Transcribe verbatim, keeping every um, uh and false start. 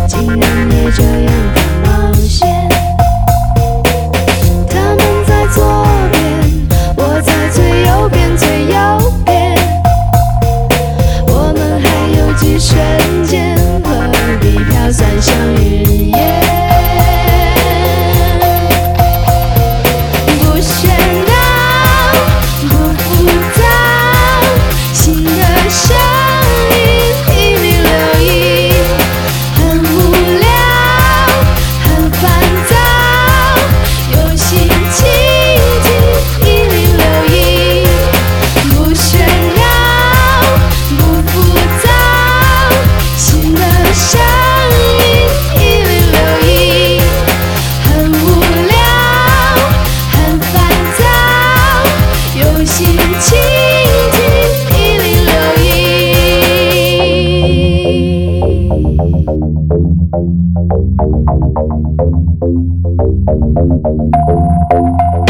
竟然也这样的冒险。他们在左边，我在最右边，最右边。我们还有几瞬间，何必飘散像云烟？不喧闹，不浮躁，新的声音一零六一，很无聊，很烦躁，有心倾听一零六一，不喧闹，不浮躁，新的声音一零六一，很无聊，很烦躁，有心倾听一零六一。